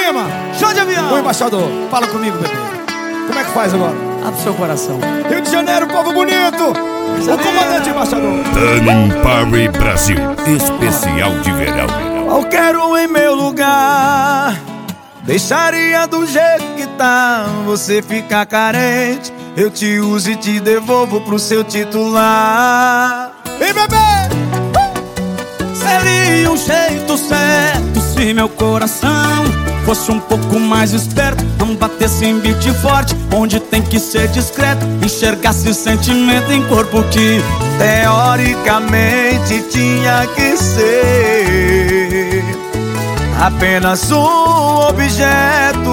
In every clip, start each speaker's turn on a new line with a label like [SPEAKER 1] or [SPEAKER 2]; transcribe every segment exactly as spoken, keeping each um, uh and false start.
[SPEAKER 1] Lima,
[SPEAKER 2] show de avião.
[SPEAKER 1] o embaixador.
[SPEAKER 2] Fala comigo, bebê.
[SPEAKER 1] Como é que faz agora?
[SPEAKER 2] Abre seu coração.
[SPEAKER 1] Rio de Janeiro, povo bonito. O comandante embaixador.
[SPEAKER 3] Tanin Parry Brasil, especial de verão.
[SPEAKER 2] Qualquer um em meu lugar deixaria do jeito que tá. Você fica carente, eu te uso e te devolvo pro seu titular.
[SPEAKER 1] E bebê,
[SPEAKER 2] Seria um jeito certo se meu coração fosse um pouco mais esperto, não batesse em beat forte, onde tem que ser discreto, enxergasse sentimento em corpo que teoricamente tinha que ser apenas um objeto.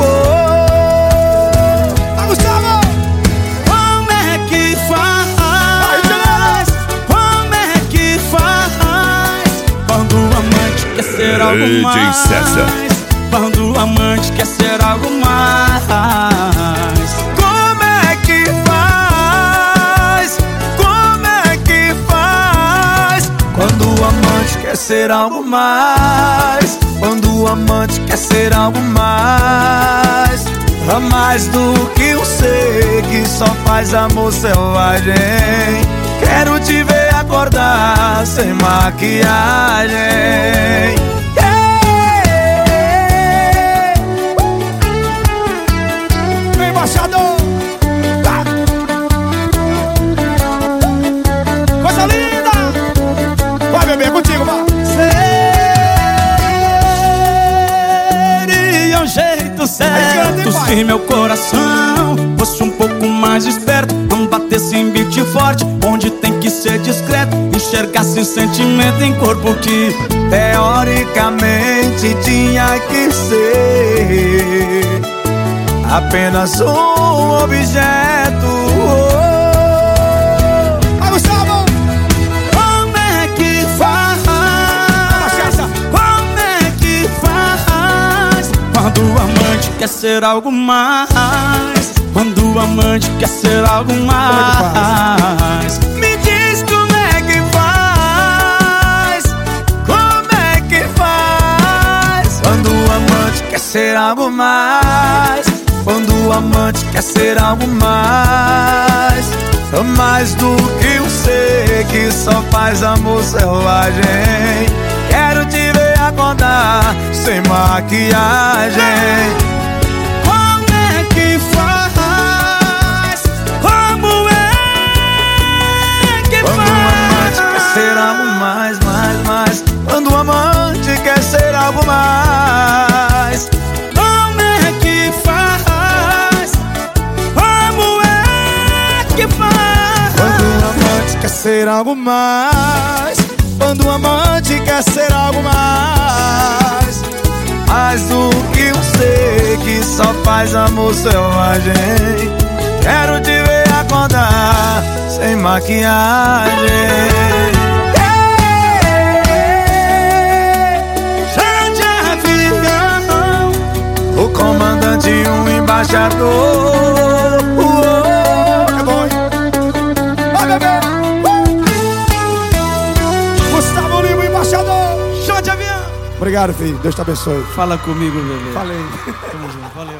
[SPEAKER 1] ah, Gustavo!
[SPEAKER 2] Como é que faz? Como é que faz? Quando o amante quer ser algo
[SPEAKER 3] D J
[SPEAKER 2] mais.
[SPEAKER 3] César.
[SPEAKER 2] Quando o amante quer ser algo mais. Como é que faz? Como é que faz? Quando o amante quer ser algo mais. Quando o amante quer ser algo mais. A mais do que um ser que só faz amor selvagem. Quero te ver acordar sem maquiagem.
[SPEAKER 1] Embaixador! Tá. Coisa linda! Vai, bebê, é contigo, vai!
[SPEAKER 2] Seria um jeito certo se meu coração fosse um pouco mais esperto, não batesse em beat forte, onde tem que ser discreto, enxergasse sentimento em corpo que teoricamente tinha que ser apenas um objeto.
[SPEAKER 1] Vai, Gustavo!
[SPEAKER 2] Como é que faz? Como é que faz? Quando o amante quer ser algo mais. Quando o amante quer ser algo mais. Me diz como é que faz. Como é que faz? Quando o amante quer ser algo mais. Quando o amante quer ser algo mais. Mais do que um ser que só faz amor selvagem. Quero te ver acordar sem maquiagem. Como é que faz? Como é que faz? Quando o amante quer ser algo mais, mais, mais. Quando o amante quer ser algo mais. Como é que faz? Como é que faz? Quando o amante quer ser algo mais. Quando o amante quer ser algo mais. Mais do que um ser que só faz amor selvagem. Quero te ver acordar sem maquiagem. Chá de avião, o comandante e um embaixador.
[SPEAKER 1] É bom, hein? Vai, bebê! Gustavo Lima, embaixador!
[SPEAKER 2] Show de avião.
[SPEAKER 1] Obrigado, filho. Deus te abençoe.
[SPEAKER 2] Fala comigo, bebê.
[SPEAKER 1] Falei.
[SPEAKER 2] Tamo junto, valeu.